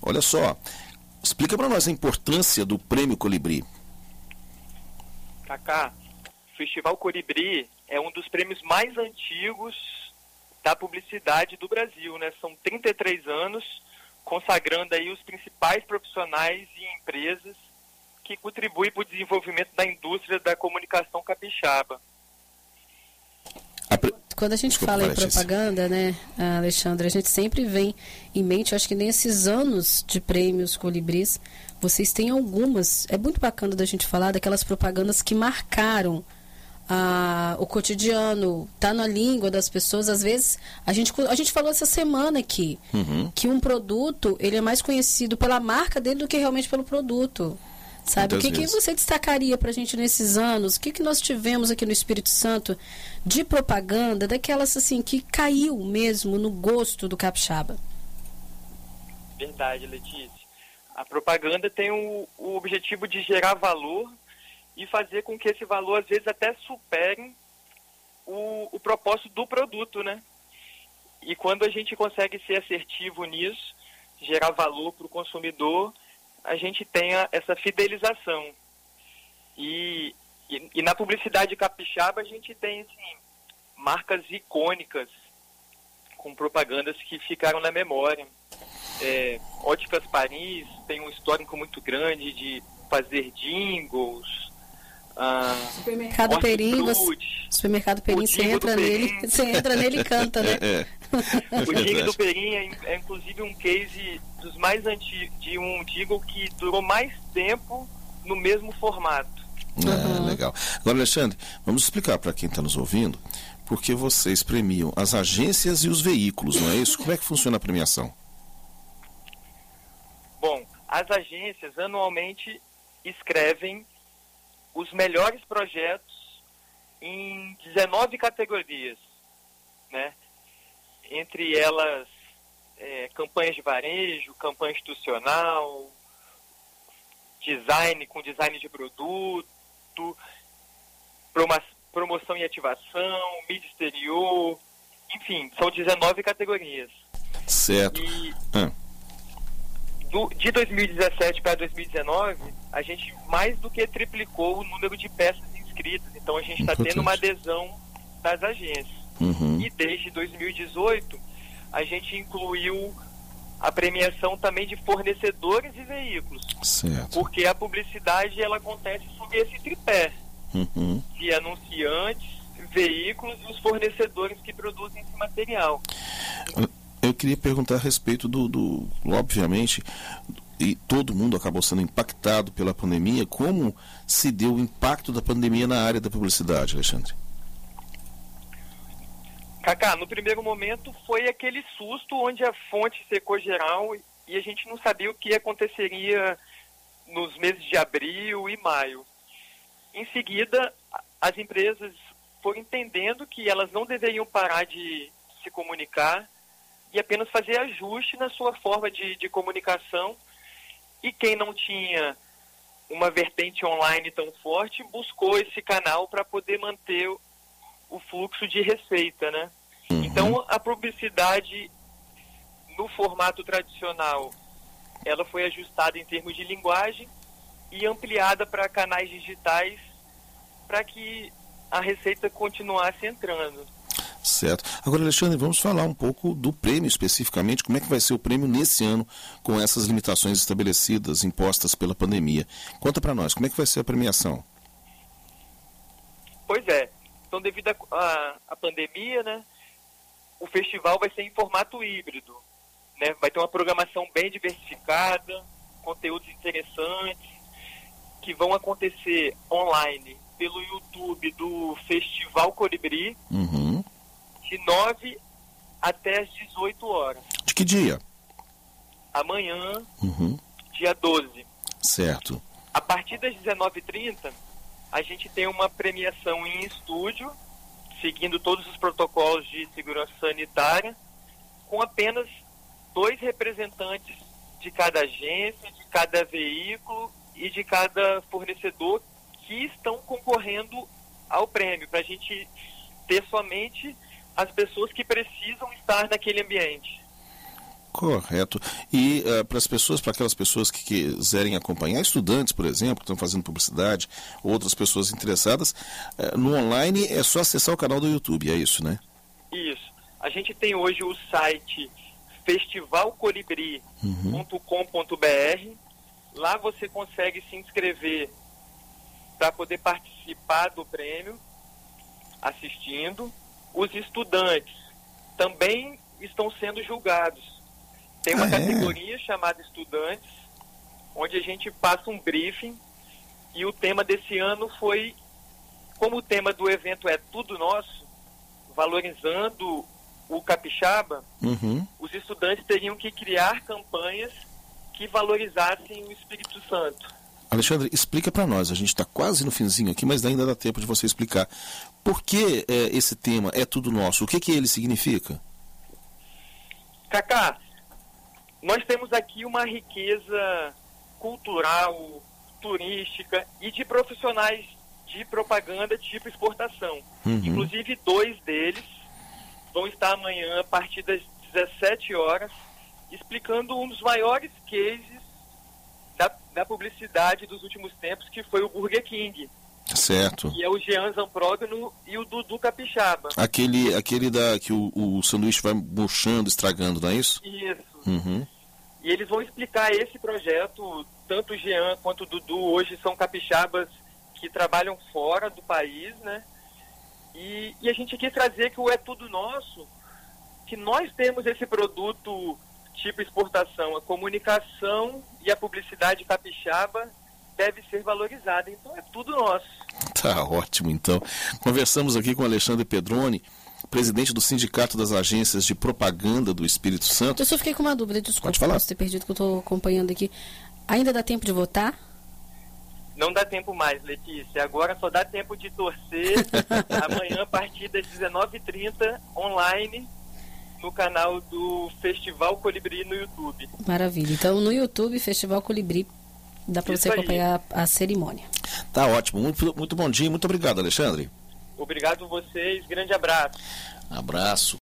olha só, explica para nós a importância do Prêmio Colibri. Cacá, o Festival Colibri é um dos prêmios mais antigos da publicidade do Brasil, né? São 33 anos, consagrando aí os principais profissionais e empresas que contribuem para o desenvolvimento da indústria da comunicação capixaba. Quando a gente fala em propaganda, né, Alexandre, a gente sempre vem em mente, acho que nesses anos de prêmios Colibris, vocês têm algumas, é muito bacana da gente falar daquelas propagandas que marcaram o cotidiano, tá na língua das pessoas. Às vezes, a gente falou essa semana aqui, que um produto, ele é mais conhecido pela marca dele do que realmente pelo produto. Sabe, o que você destacaria para a gente nesses anos? O que nós tivemos aqui no Espírito Santo de propaganda, daquelas assim, que caiu mesmo no gosto do capixaba? Verdade, Letícia. A propaganda tem o objetivo de gerar valor e fazer com que esse valor, às vezes, até supere o propósito do produto, né? E quando a gente consegue ser assertivo nisso, gerar valor para o consumidor, a gente tenha essa fidelização. E na publicidade capixaba a gente tem assim, marcas icônicas com propagandas que ficaram na memória. Óticas Paris tem um histórico muito grande de fazer jingles. Supermercado Perim, você entra nele e canta, né? O jingle do Perim é inclusive um case dos mais antigos, de um jingle que durou mais tempo no mesmo formato. Legal. Agora, Alexandre, vamos explicar para quem está nos ouvindo porque vocês premiam as agências e os veículos, não é isso? Como é que funciona a premiação? Bom, as agências anualmente escrevem os melhores projetos em 19 categorias, né? Entre elas, campanhas de varejo, campanha institucional, design com design de produto, promoção e ativação, mídia exterior, enfim, são 19 categorias. Certo. E de 2017 para 2019, a gente mais do que triplicou o número de peças inscritas. Então a gente está tendo uma adesão das agências. E desde 2018, a gente incluiu a premiação também de fornecedores e veículos. Certo. Porque a publicidade ela acontece sob esse tripé de anunciantes, veículos e os fornecedores que produzem esse material. Eu queria perguntar a respeito obviamente, e todo mundo acabou sendo impactado pela pandemia, como se deu o impacto da pandemia na área da publicidade, Alexandre? Cacá, no primeiro momento foi aquele susto onde a fonte secou geral e a gente não sabia o que aconteceria nos meses de abril e maio. Em seguida, as empresas foram entendendo que elas não deveriam parar de se comunicar e apenas fazer ajuste na sua forma de comunicação. E quem não tinha uma vertente online tão forte, buscou esse canal para poder manter o fluxo de receita, né? Então, a publicidade no formato tradicional, ela foi ajustada em termos de linguagem e ampliada para canais digitais para que a receita continuasse entrando. Certo. Agora, Alexandre, vamos falar um pouco do prêmio especificamente. Como é que vai ser o prêmio nesse ano com essas limitações estabelecidas, impostas pela pandemia? Conta para nós, como é que vai ser a premiação? Pois é. Então, devido à pandemia, né, o festival vai ser em formato híbrido, né? Vai ter uma programação bem diversificada, conteúdos interessantes, que vão acontecer online pelo YouTube do Festival Colibri, de 9 até as 18 horas. De que dia? Amanhã, dia 12. Certo. A partir das 19h30, a gente tem uma premiação em estúdio, seguindo todos os protocolos de segurança sanitária, com apenas 2 representantes de cada agência, de cada veículo e de cada fornecedor que estão concorrendo ao prêmio, para a gente ter somente as pessoas que precisam estar naquele ambiente. Correto. E para aquelas pessoas que quiserem acompanhar, estudantes, por exemplo, que estão fazendo publicidade, outras pessoas interessadas, no online é só acessar o canal do YouTube, é isso, né? Isso. A gente tem hoje o site festivalcolibri.com.br. Lá você consegue se inscrever para poder participar do prêmio, assistindo. Os estudantes também estão sendo julgados. Tem uma categoria chamada estudantes, onde a gente passa um briefing, e o tema desse ano foi, como o tema do evento é Tudo Nosso, valorizando o capixaba, os estudantes teriam que criar campanhas que valorizassem o Espírito Santo. Alexandre, explica para nós, a gente está quase no finzinho aqui, mas ainda dá tempo de você explicar. Por que esse tema é Tudo Nosso? O que ele significa? Cacá, nós temos aqui uma riqueza cultural, turística e de profissionais de propaganda tipo exportação. Inclusive 2 deles vão estar amanhã a partir das 17 horas explicando um dos maiores cases da publicidade dos últimos tempos, que foi o Burger King. Certo. E é o Jean Zamprógano e o Dudu Capixaba. Aquele que o sanduíche vai murchando, estragando, não é isso? Isso. E eles vão explicar esse projeto. Tanto o Jean quanto o Dudu hoje são capixabas que trabalham fora do país, né? E a gente quis trazer que o É Tudo Nosso, que nós temos esse produto tipo exportação, a comunicação e a publicidade capixaba deve ser valorizada. Então é tudo nosso. Tá ótimo, então. Conversamos aqui com o Alexandre Pedroni, presidente do Sindicato das Agências de Propaganda do Espírito Santo. Eu só fiquei com uma dúvida, desculpa. Pode falar. Posso ter perdido, que eu estou acompanhando aqui. Ainda dá tempo de votar? Não dá tempo mais, Letícia. Agora só dá tempo de torcer. Amanhã, a partir das 19h30, online, no canal do Festival Colibri no YouTube. Maravilha. Então, no YouTube, Festival Colibri, dá para você acompanhar a cerimônia. Tá ótimo. Muito bom dia. Muito obrigado, Alexandre. Obrigado a vocês. Grande abraço. Abraço.